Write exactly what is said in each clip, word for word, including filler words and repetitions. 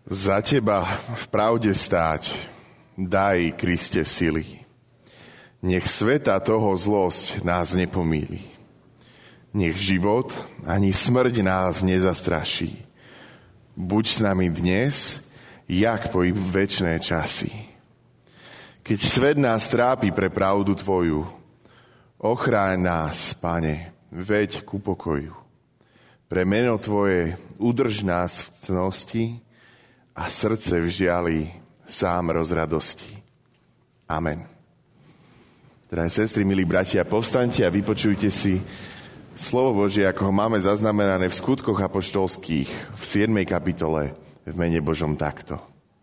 Za teba v pravde stáť, daj, Kriste, sily. Nech sveta toho zlosť nás nepomýli. Nech život ani smrť nás nezastraší. Buď s nami dnes, jak po večné časy. Keď svet nás trápi pre pravdu Tvoju, ochráň nás, Pane, veď ku pokoju. Pre meno Tvoje udrž nás v cnosti a srdce v žiali sám rozradosti. Amen. Drahé sestry, milí bratia, povstaňte a vypočujte si slovo Božie, ako ho máme zaznamenané v skutkoch apoštolských v siedmej kapitole v mene Božom takto.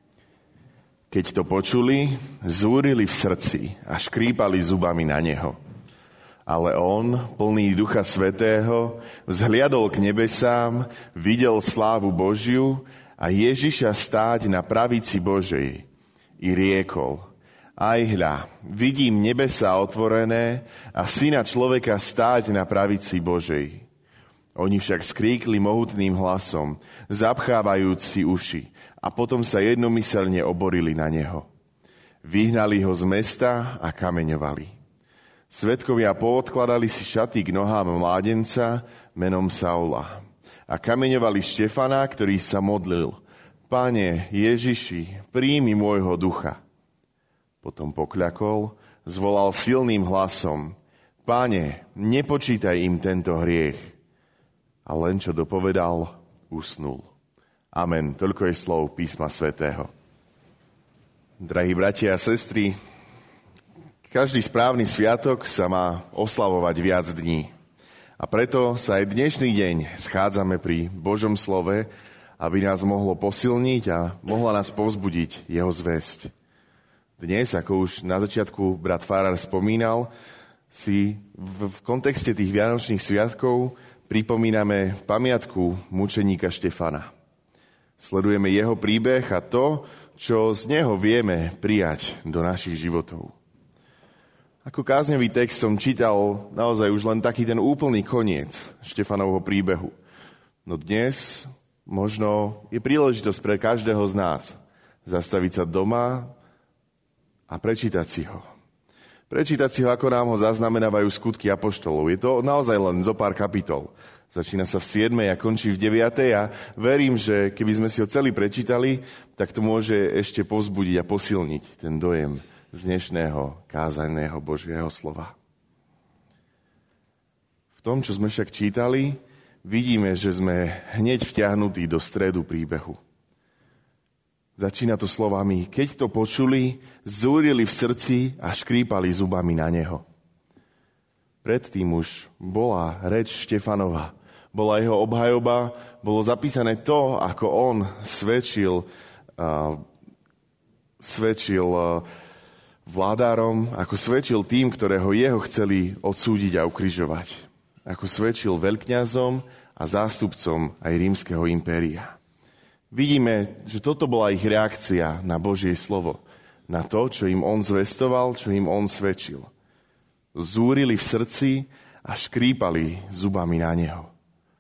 Keď to počuli, zúrili v srdci a škrípali zubami na neho. Ale on, plný Ducha Svätého, vzhliadol k nebesám, videl slávu Božiu a Ježiša stáť na pravici Božej. I riekol: Aj hľa, vidím nebesá otvorené a syna človeka stáť na pravici Božej. Oni však skríkli mohutným hlasom, zapchávajúci uši, a potom sa jednomyselne oborili na neho. Vyhnali ho z mesta a kameňovali. Svedkovia poodkladali si šaty k nohám mládenca menom Saula a kameňovali Štefana, ktorý sa modlil: Pane Ježiši, príjmi môjho ducha. Potom pokľakol, zvolal silným hlasom: Pane, nepočítaj im tento hriech. A len čo dopovedal, usnul. Amen. Toľko je slov písma svätého. Drahí bratia a sestry, každý správny sviatok sa má oslavovať viac dní. A preto sa aj dnešný deň schádzame pri Božom slove, aby nás mohlo posilniť a mohla nás povzbudiť jeho zvesť. Dnes, ako už na začiatku brat farár spomínal, si v, v kontexte tých vianočných sviatkov pripomíname pamiatku mučeníka Štefana. Sledujeme jeho príbeh a to, čo z neho vieme prijať do našich životov. Ako kázňový text som čítal naozaj už len taký ten úplný koniec Štefanovho príbehu. No dnes možno je príležitosť pre každého z nás zastaviť sa doma a prečítať si ho. Prečítať si ho, ako nám ho zaznamenávajú skutky apoštolov. Je to naozaj len zo pár kapitol. Začína sa v siedmej a končí v deviatej a verím, že keby sme si ho celý prečítali, tak to môže ešte povzbudiť a posilniť ten dojem z dnešného kázaného Božieho slova. V tom, čo sme však čítali, vidíme, že sme hneď vtiahnutí do stredu príbehu. Začína to slovami: Keď to počuli, zúrili v srdci a škrípali zubami na neho. Predtým už bola reč Štefanova, bola jeho obhajoba, bolo zapísané to, ako on svedčil, uh, svedčil uh, vládárom, ako svedčil tým, ktorého jeho chceli odsúdiť a ukrižovať. Ako svedčil veľkňazom a zástupcom aj rímskeho impéria. Vidíme, že toto bola ich reakcia na Božie slovo, na to, čo im on zvestoval, čo im on svedčil. Zúrili v srdci a škrípali zubami na neho.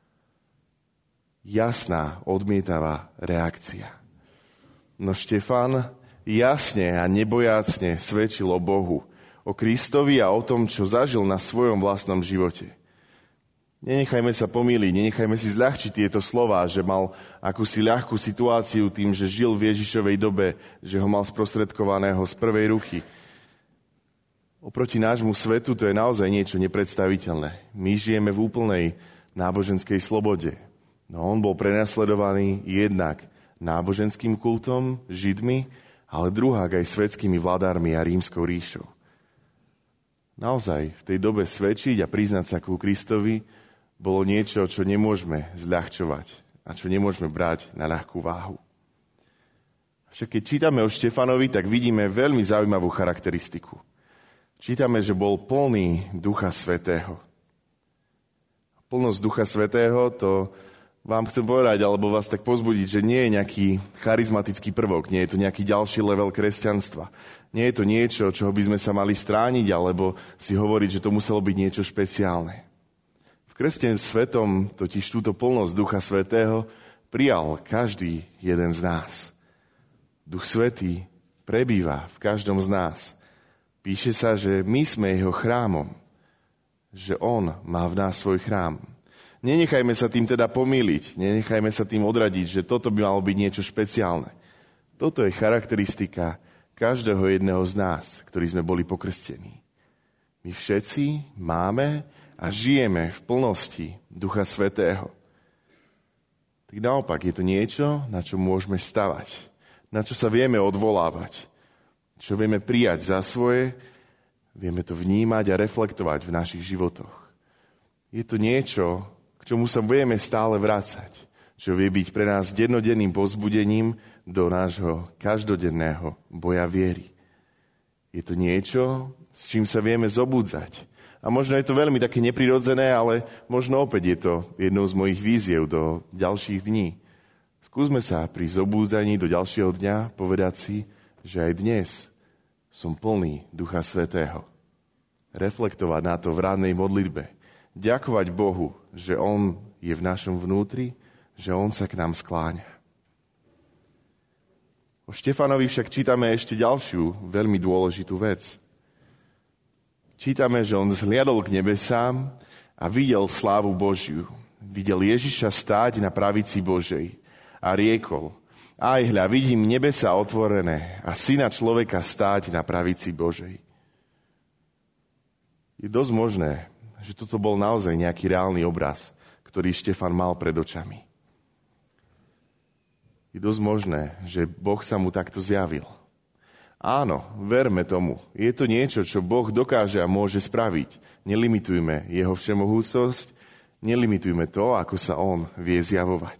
Jasná, odmietavá reakcia. No Štefan jasne a nebojácne svedčil o Bohu, o Kristovi a o tom, čo zažil na svojom vlastnom živote. Nenechajme sa pomýliť, nenechajme si zľahčiť tieto slová, že mal akúsi ľahkú situáciu tým, že žil v Ježišovej dobe, že ho mal sprostredkovaného z prvej ruky. Oproti nášmu svetu to je naozaj niečo nepredstaviteľné. My žijeme v úplnej náboženskej slobode. No on bol prenasledovaný jednak náboženským kultom, Židmi, ale druhák aj svetskými vládármi a rímskou ríšou. Naozaj v tej dobe svedčiť a priznať sa ku Kristovi bolo niečo, čo nemôžeme zľahčovať a čo nemôžeme brať na ľahkú váhu. Však keď čítame o Štefanovi, tak vidíme veľmi zaujímavú charakteristiku. Čítame, že bol plný Ducha Svätého. Plnosť Ducha Svätého, to vám chcem povedať, alebo vás tak povzbudiť, že nie je nejaký charizmatický prvok, nie je to nejaký ďalší level kresťanstva. Nie je to niečo, čoho by sme sa mali strániť, alebo si hovoriť, že to muselo byť niečo špeciálne. V kresťanskom svetom totiž túto plnosť Ducha Svätého prijal každý jeden z nás. Duch Svätý prebýva v každom z nás. Píše sa, že my sme jeho chrámom, že on má v nás svoj chrám. Nenechajme sa tým teda pomýliť, nenechajme sa tým odradiť, že toto by malo byť niečo špeciálne. Toto je charakteristika každého jedného z nás, ktorí sme boli pokrstení. My všetci máme a žijeme v plnosti Ducha Svätého. Tak naopak, je to niečo, na čo môžeme stavať, na čo sa vieme odvolávať, čo vieme prijať za svoje, vieme to vnímať a reflektovať v našich životoch. Je to niečo, k čomu sa vieme stále vrácať, čo vie byť pre nás dennodenným povzbudením do nášho každodenného boja viery. Je to niečo, s čím sa vieme zobudzať. A možno je to veľmi také neprirodzené, ale možno opäť je to jednou z mojich víziev do ďalších dní. Skúsme sa pri zobúdzaní do ďalšieho dňa povedať si, že aj dnes som plný Ducha Svätého. Reflektovať na to v rannej modlitbe. Ďakovať Bohu, že On je v našom vnútri, že On sa k nám skláňa. O Štefanovi však čítame ešte ďalšiu veľmi dôležitú vec. Čítame, že on zhliadol k nebesám a videl slávu Božiu. Videl Ježiša stáť na pravici Božej a riekol: Aj hľa, vidím nebesá otvorené a syna človeka stáť na pravici Božej. Je dosť možné, že toto bol naozaj nejaký reálny obraz, ktorý Štefan mal pred očami. Je dosť možné, že Boh sa mu takto zjavil. Áno, verme tomu. Je to niečo, čo Boh dokáže a môže spraviť. Nelimitujme jeho všemohúcosť, nelimitujme to, ako sa on vie zjavovať.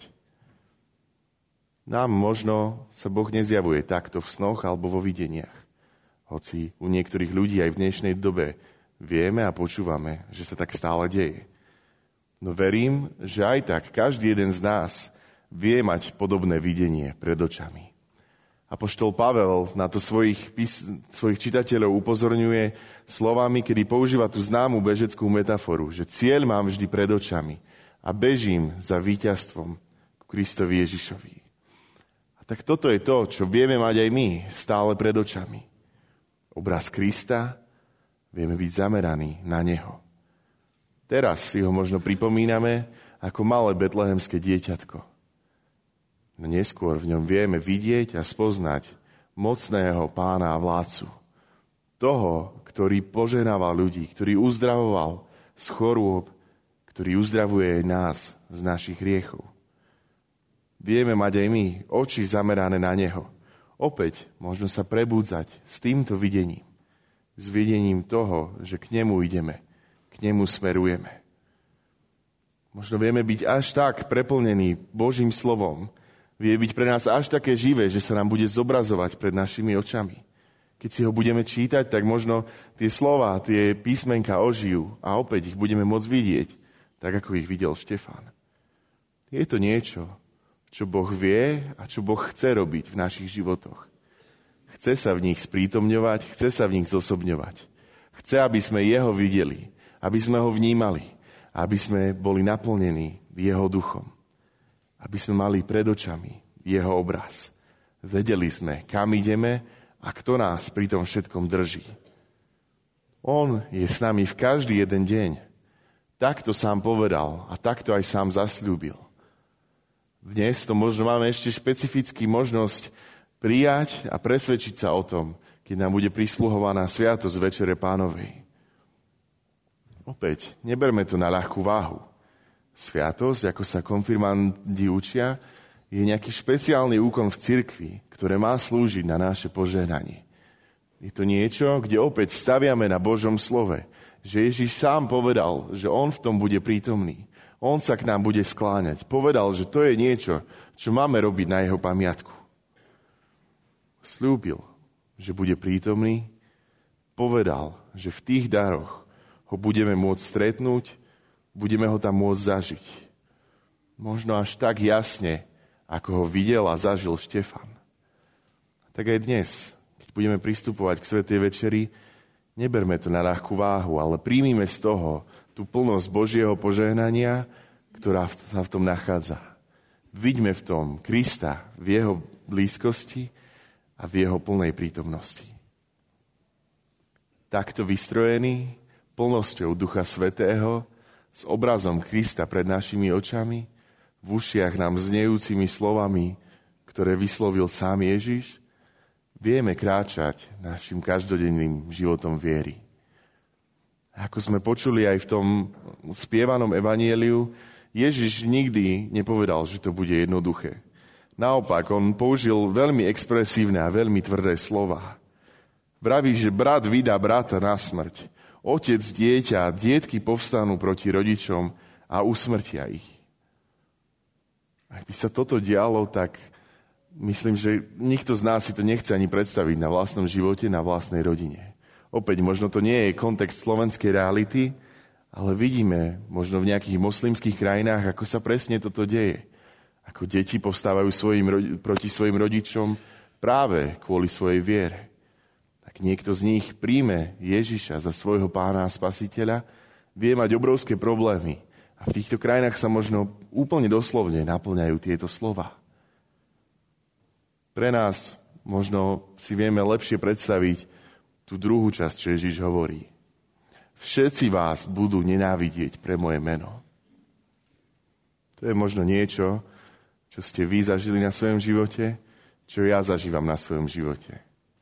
Nám možno sa Boh nezjavuje takto v snoch alebo vo videniach. Hoci u niektorých ľudí aj v dnešnej dobe vieme a počúvame, že sa tak stále deje. No verím, že aj tak každý jeden z nás vie mať podobné videnie pred očami. Apoštol Pavel na to svojich, svojich čitateľov upozorňuje slovami, kedy používa tú známu bežeckú metaforu, že cieľ mám vždy pred očami a bežím za víťazstvom k Kristovi Ježišovi. A tak toto je to, čo vieme mať aj my stále pred očami. Obraz Krista, vieme byť zameraní na Neho. Teraz si ho možno pripomíname ako malé betlehemské dieťatko. No neskôr v ňom vieme vidieť a spoznať mocného pána a vládcu. Toho, ktorý požehnáva ľudí, ktorý uzdravoval z chorôb, ktorý uzdravuje aj nás z našich hriechov. Vieme mať aj my oči zamerané na Neho. Opäť možno sa prebúdzať s týmto videním. S videním toho, že k Nemu ideme, k Nemu smerujeme. Možno vieme byť až tak preplnení Božím slovom, vie byť pre nás až také živé, že sa nám bude zobrazovať pred našimi očami. Keď si ho budeme čítať, tak možno tie slová, tie písmenka ožijú a opäť ich budeme môcť vidieť, tak ako ich videl Štefan. Je to niečo, čo Boh vie a čo Boh chce robiť v našich životoch. Chce sa v nich sprítomňovať, chce sa v nich zosobňovať. Chce, aby sme jeho videli, aby sme ho vnímali, aby sme boli naplnení jeho duchom. Aby sme mali pred očami jeho obraz. Vedeli sme, kam ideme a kto nás pri tom všetkom drží. On je s nami v každý jeden deň. Takto sám povedal a takto aj sám zasľúbil. Dnes to možno máme ešte špecifický možnosť prijať a presvedčiť sa o tom, keď nám bude prisluhovaná sviatosť Večere Pánovej. Opäť, neberme to na ľahkú váhu. Sviatosť, ako sa konfirmandi učia, je nejaký špeciálny úkon v cirkvi, ktoré má slúžiť na naše požehnanie. Je to niečo, kde opäť staviame na Božom slove, že Ježiš sám povedal, že on v tom bude prítomný. On sa k nám bude skláňať. Povedal, že to je niečo, čo máme robiť na jeho pamiatku. Sľúbil, že bude prítomný. Povedal, že v tých daroch ho budeme môcť stretnúť, budeme ho tam môcť zažiť. Možno až tak jasne, ako ho videl a zažil Štefan. Tak aj dnes, keď budeme pristupovať k Svätej večeri, neberme to na ľahkú váhu, ale príjmime z toho tú plnosť Božieho požehnania, ktorá sa v tom nachádza. Vidíme v tom Krista v jeho blízkosti a v jeho plnej prítomnosti. Takto vystrojený plnosťou Ducha Svätého, s obrazom Krista pred našimi očami, v ušiach nám znejúcimi slovami, ktoré vyslovil sám Ježiš, vieme kráčať našim každodenným životom viery. Ako sme počuli aj v tom spievanom evanjeliu, Ježiš nikdy nepovedal, že to bude jednoduché. Naopak, on použil veľmi expresívne a veľmi tvrdé slová. Vraví, že brat vydá brata na smrť. Otec, dieťa, dietky povstanú proti rodičom a usmrtia ich. Ak by sa toto dialo, tak myslím, že nikto z nás si to nechce ani predstaviť na vlastnom živote, na vlastnej rodine. Opäť, možno to nie je kontext slovenskej reality, ale vidíme možno v nejakých moslimských krajinách, ako sa presne toto deje. Ako deti povstávajú svojim, proti svojim rodičom práve kvôli svojej viere. Ak niekto z nich príjme Ježiša za svojho pána a spasiteľa, vie mať obrovské problémy. A v týchto krajinách sa možno úplne doslovne naplňajú tieto slova. Pre nás možno si vieme lepšie predstaviť tú druhú časť, čo Ježiš hovorí. Všetci vás budú nenávidieť pre moje meno. To je možno niečo, čo ste vy zažili na svojom živote, čo ja zažívam na svojom živote.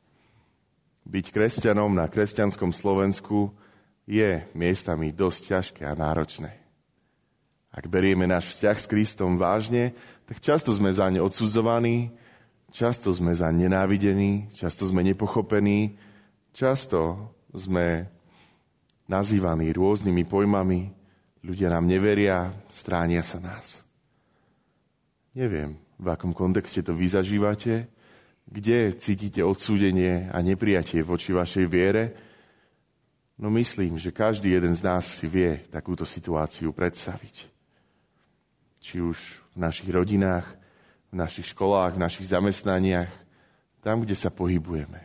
Byť kresťanom na kresťanskom Slovensku je miestami dosť ťažké a náročné. Ak berieme náš vzťah s Kristom vážne, tak často sme za ne odsudzovaní, často sme za nenávidení, často sme nepochopení, často sme nazývaní rôznymi pojmami, ľudia nám neveria, stránia sa nás. Neviem, v akom kontexte to vy zažívate, kde cítite odsúdenie a neprijatie voči vašej viere, no myslím, že každý jeden z nás si vie takúto situáciu predstaviť. Či už v našich rodinách, v našich školách, v našich zamestnaniach, tam, kde sa pohybujeme.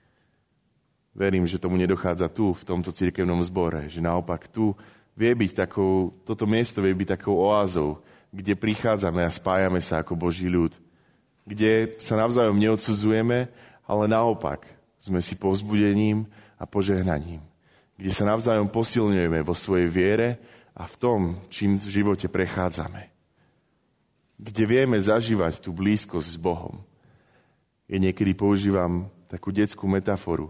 Verím, že tomu nedochádza tu, v tomto cirkevnom zbore, že naopak tu vie byť takou, toto miesto vie byť takou oázou, kde prichádzame a spájame sa ako Boží ľud, kde sa navzájom neodsudzujeme, ale naopak sme si povzbudením a požehnaním, kde sa navzájom posilňujeme vo svojej viere a v tom, čím v živote prechádzame. Kde vieme zažívať tú blízkosť s Bohom. Ja niekedy používam takú detskú metaforu,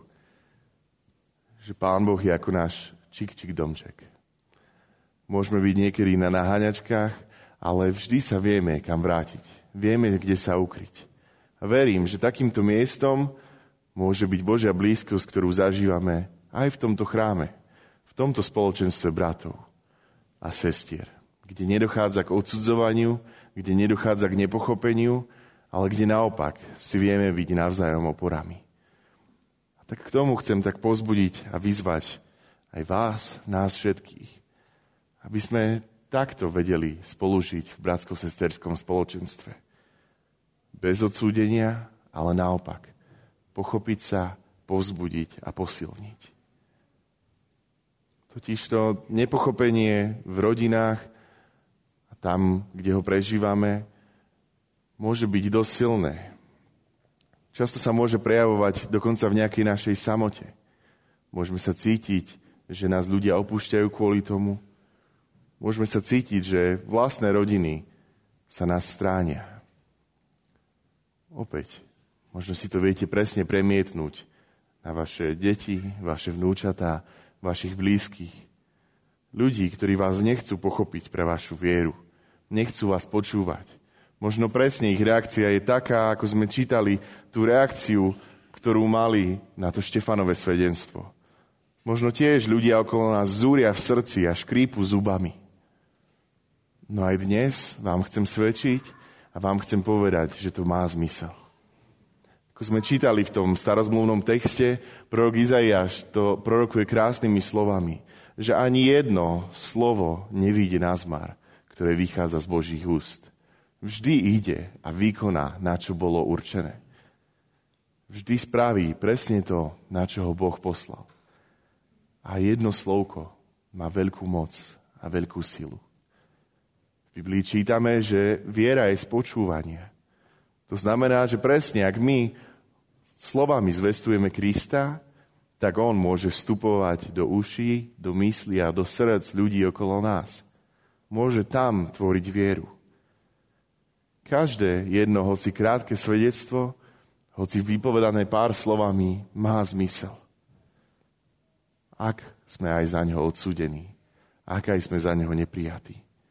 že Pán Boh je ako náš čik-čik domček. Môžeme byť niekedy na naháňačkách, ale vždy sa vieme kam vrátiť. Vieme, kde sa ukryť. A verím, že takýmto miestom môže byť Božia blízkosť, ktorú zažívame aj v tomto chráme, v tomto spoločenstve bratov a sestier, kde nedochádza k odsudzovaniu, kde nedochádza k nepochopeniu, ale kde naopak si vieme byť navzájom oporami. A tak k tomu chcem tak povzbudiť a vyzvať aj vás, nás všetkých, aby sme takto vedeli spolužiť v bratsko-sesterskom spoločenstve. Bez odsúdenia, ale naopak. Pochopiť sa, povzbudiť a posilniť. Totižto nepochopenie v rodinách a tam, kde ho prežívame, môže byť dosť silné. Často sa môže prejavovať dokonca v nejakej našej samote. Môžeme sa cítiť, že nás ľudia opúšťajú kvôli tomu. Môžeme sa cítiť, že vlastné rodiny sa nás stránia. Opäť, možno si to viete presne premietnúť na vaše deti, vaše vnúčatá, vašich blízkych. Ľudí, ktorí vás nechcú pochopiť pre vašu vieru. Nechcú vás počúvať. Možno presne ich reakcia je taká, ako sme čítali tú reakciu, ktorú mali na to Štefanové svedectvo. Možno tiež ľudia okolo nás zúria v srdci a škrípu zubami. No aj dnes vám chcem svedčiť, a vám chcem povedať, že to má zmysel. Ako sme čítali v tom starozmluvnom texte, prorok Izaiáš to prorokuje krásnymi slovami, že ani jedno slovo nevyjde na zmar, ktoré vychádza z Božích úst. Vždy ide a vykoná, na čo bolo určené. Vždy spraví presne to, na čo ho Boh poslal. A jedno slovko má veľkú moc a veľkú silu. V Biblii čítame, že viera je z počúvania. To znamená, že presne, ak my slovami zvestujeme Krista, tak on môže vstupovať do uší, do mysli a do srdc ľudí okolo nás. Môže tam tvoriť vieru. Každé jedno, hoci krátke svedectvo, hoci vypovedané pár slovami, má zmysel. Ak sme aj za neho odsúdení, ak aj sme za neho neprijatí.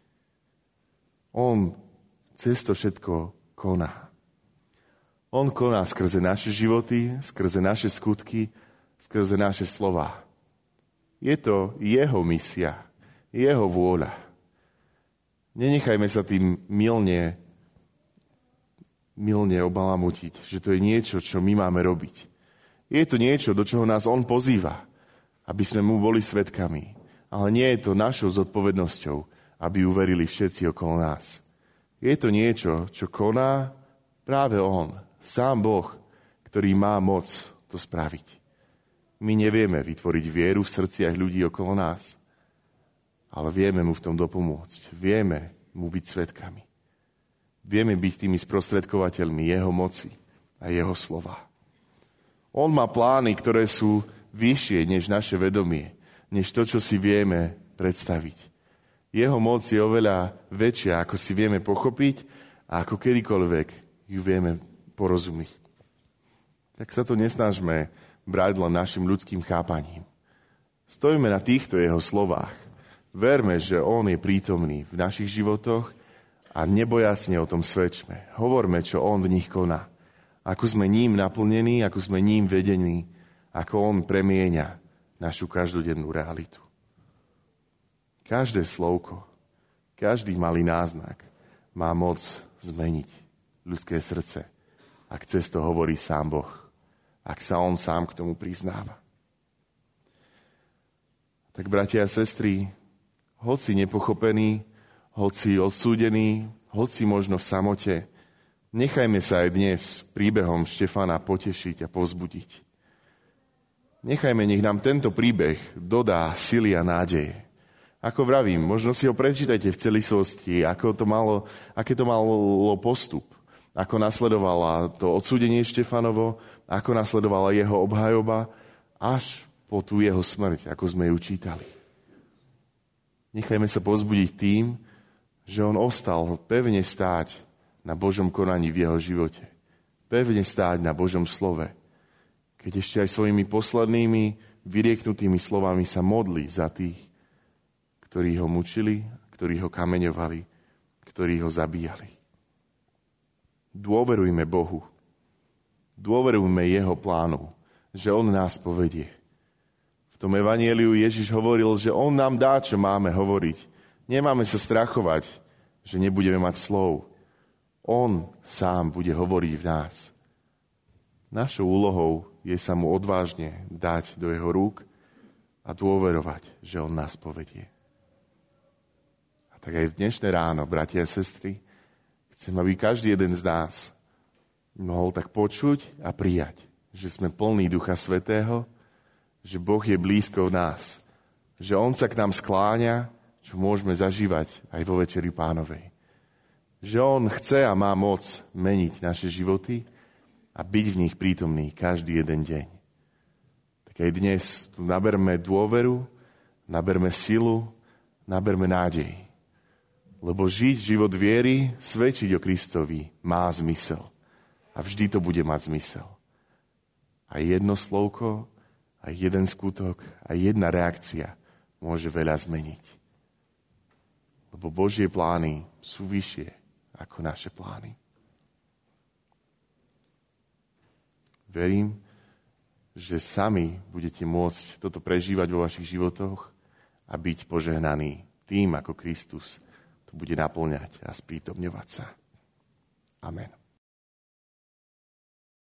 On cez to všetko koná. On koná skrze naše životy, skrze naše skutky, skrze naše slová. Je to jeho misia, jeho vôľa. Nenechajme sa tým milne, milne obalamutiť, že to je niečo, čo my máme robiť. Je to niečo, do čoho nás on pozýva, aby sme mu boli svedkami. Ale nie je to našou zodpovednosťou, aby uverili všetci okolo nás. Je to niečo, čo koná práve on, sám Boh, ktorý má moc to spraviť. My nevieme vytvoriť vieru v srdciach ľudí okolo nás, ale vieme mu v tom dopomôcť. Vieme mu byť svedkami. Vieme byť tými sprostredkovateľmi jeho moci a jeho slova. On má plány, ktoré sú vyššie než naše vedomie, než to, čo si vieme predstaviť. Jeho moc je oveľa väčšia, ako si vieme pochopiť a ako kedykoľvek ju vieme porozumieť. Tak sa to nesnažme brať len našim ľudským chápaním. Stojíme na týchto jeho slovách. Verme, že on je prítomný v našich životoch a nebojacne o tom svedčme. Hovorme, čo on v nich koná. Ako sme ním naplnení, ako sme ním vedení, ako on premieňa našu každodennú realitu. Každé slovko, každý malý náznak má moc zmeniť ľudské srdce, ak cez to hovorí sám Boh, ak sa on sám k tomu priznáva. Tak, bratia a sestry, hoci nepochopený, hoci odsúdený, hoci možno v samote, nechajme sa aj dnes príbehom Štefana potešiť a povzbudiť. Nechajme, nech nám tento príbeh dodá sily a nádeje. Ako vravím, možno si ho prečítajte v celistvosti, ako to malo, aké to malo postup, ako nasledovala to odsúdenie Štefanovo, ako nasledovala jeho obhajoba, až po tú jeho smrť, ako sme ju čítali. Nechajme sa povzbudiť tým, že on ostal pevne stáť na Božom konaní v jeho živote. Pevne stáť na Božom slove. Keď ešte aj svojimi poslednými vyrieknutými slovami sa modlí za tých, ktorí ho mučili, ktorí ho kameňovali, ktorí ho zabíjali. Dôverujme Bohu. Dôverujme jeho plánu, že on nás povedie. V tom evanjeliu Ježiš hovoril, že on nám dá, čo máme hovoriť. Nemáme sa strachovať, že nebudeme mať slov. On sám bude hovoriť v nás. Našou úlohou je sa mu odvážne dať do jeho rúk a dôverovať, že on nás povedie. A tak aj v dnešné ráno, bratia a sestry, chcem, aby každý jeden z nás mohol tak počuť a prijať, že sme plní Ducha Svätého, že Boh je blízko v nás, že on sa k nám skláňa, čo môžeme zažívať aj vo Večeri Pánovej. Že on chce a má moc meniť naše životy a byť v nich prítomný každý jeden deň. Tak aj dnes tu naberme dôveru, naberme silu, naberme nádej. Lebo žiť život viery, svedčiť o Kristovi má zmysel. A vždy to bude mať zmysel. A jedno slovko, a jeden skutok, a jedna reakcia môže veľa zmeniť. Lebo Božie plány sú vyššie ako naše plány. Verím, že sami budete môcť toto prežívať vo vašich životoch a byť požehnaní tým, ako Kristus to bude naplňať a sprítomňovať sa. Amen.